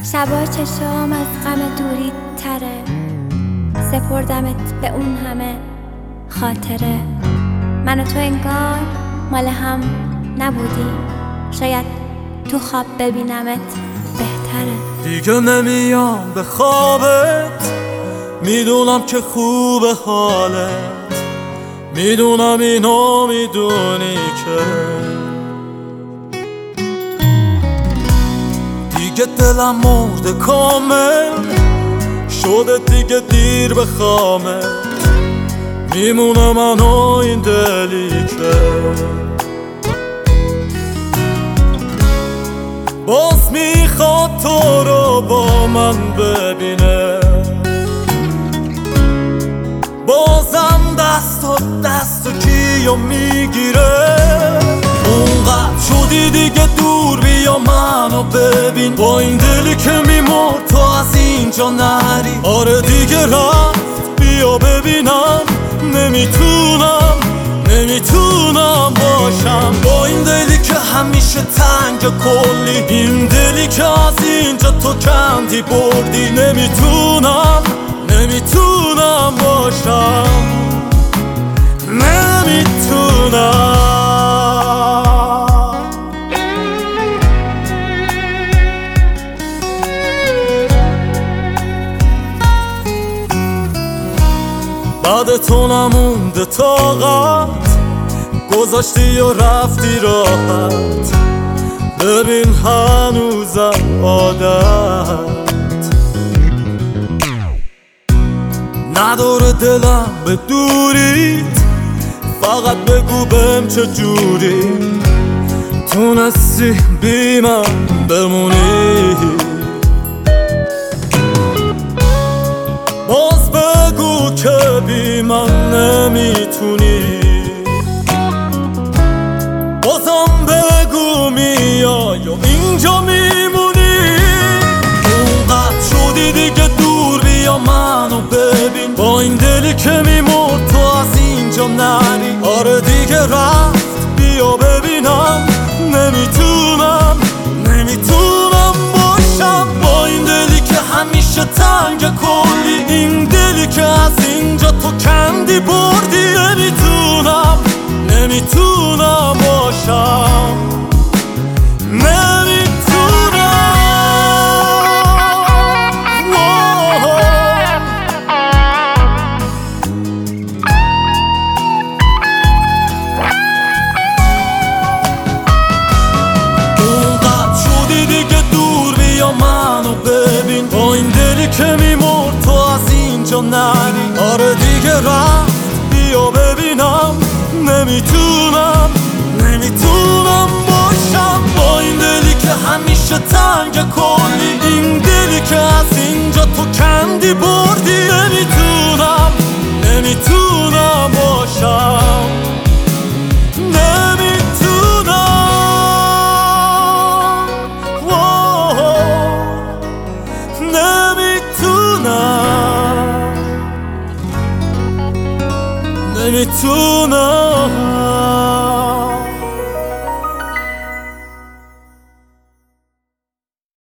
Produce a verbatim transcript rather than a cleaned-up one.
شبا چشام از غم دوری تره، سپردمت به اون همه خاطره. من و تو انگار مال هم نبودیم، شاید تو خواب ببینمت بهتره. دیگه نمیام به خوابت، میدونم که خوبه حالت، میدونم اینو میدونی که دیگه دلم مرده کامل شده، دیگه دیر به خامت میمونه من و این دلی که باز میخواد تو رو با من ببینه. بازم دست و دست و کیو میگیره. اونقدر شدی دیگه دور، بیا منو ببین با این دلی که میمرد تو از اینجا نری. آره دیگه رفت، بیا ببینم. نمیتونم نمیتونم باشم با این دلی که همیشه تنگ کلی، این دلی که از اینجا تو کندی بردی. نمیتونم نمیتونم باشم، نمیتونم. بعد تو نمونده طاقت، گذاشتی و رفتی راحت. ببین هنوزم عادت نداره دلم به دوریت. فقط بگو بهم چجوری تونستی بی من بمونی. باز بگو که بی من نمیتونی. بازم بگو میای و اینجا میمونی. اونقدر شدی دیگه دور، بیا منو ببین با این دلی که میمرد تو از اینجا نری. آره دیگه رفت، بیا ببینم. نمیتونم نمیتونم باشم با این دلی که همیشه تنگ کلی، این دلی که از اینجا تو کندی بردی. نمیتونم نمیتونم باشم، نمیتونم. اونقدر شدی دیگه دور، بیا منو ببین با این دلی که میمرد تو از اینجا نری. آره دیگه رفت، بیا ببینم. نمیتونم نمیتونم باشم با این دلی که همیشه تنگ کلی، این دلی که از اینجا تو کندی بردی. نمیتونم نمیتونم باشم، نمیتونم. نمیتونم نمیتونم